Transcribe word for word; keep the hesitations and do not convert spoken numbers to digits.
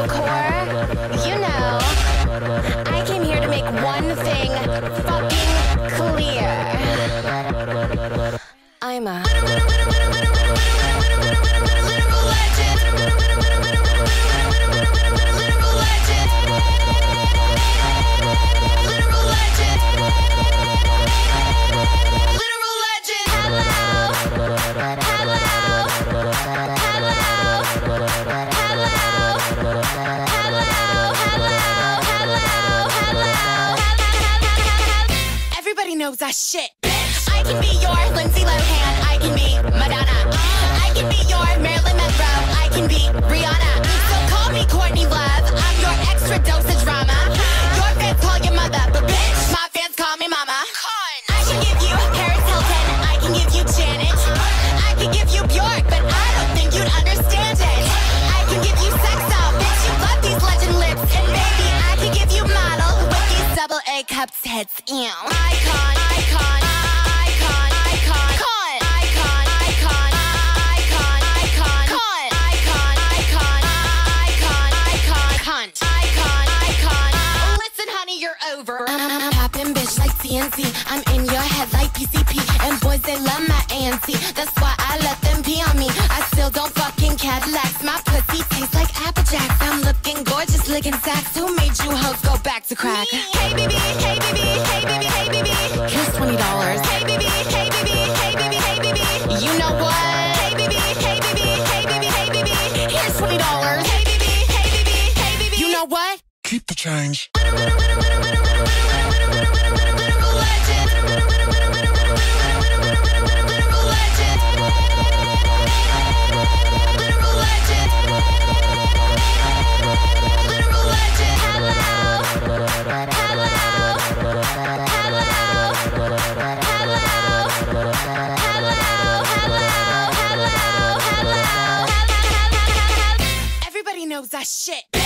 core, you know, I came here to make one thing fucking clear. I'm a literal legend. Literal legend. Literal legend. Literal legend. Hello. Hello. Everybody knows that shit. I can be your Lindsay Lohan. I can be Madonna. I can be your Marilyn Monroe. I can be Rihanna. So call me Courtney Love. I'm your extra dose of drama. Your fans call your mother, but bitch, my fans call me mama. I can give you Paris Hilton. I can give you Janet. I can give you Bjork, but I don't think you'd understand it. I can give you sex doll, bitch. You love these legend lips, and maybe I can give you model with these double A cup tits. Ew. Icon, icon, icon, icon, icon, icon, icon, icon, icon, icon, icon, icon, cunt, icon, icon. Listen, honey, you're over. I'm poppin' bitch like T N T. I'm in your head like P C P, and boys they love my A N T. That's why I let them pee on me. I still don't fucking Cadillacs. My pussy tastes like Apple Jacks. I'm looking gorgeous, licking sacks. Who made you hoes go back to crack? Hey baby, hey baby, hey baby, hey baby. Here's twenty dollars. Hey baby, hey baby, hey baby, hey baby. You know what? Hey baby, hey baby, hey baby, hey baby. Here's twenty dollars. Hey baby, hey baby, hey baby. You know what? Keep the change. Literal legend. Literal legend. Literal legend. Literal legend. Hello. Hello. Hello. Everybody knows that shit.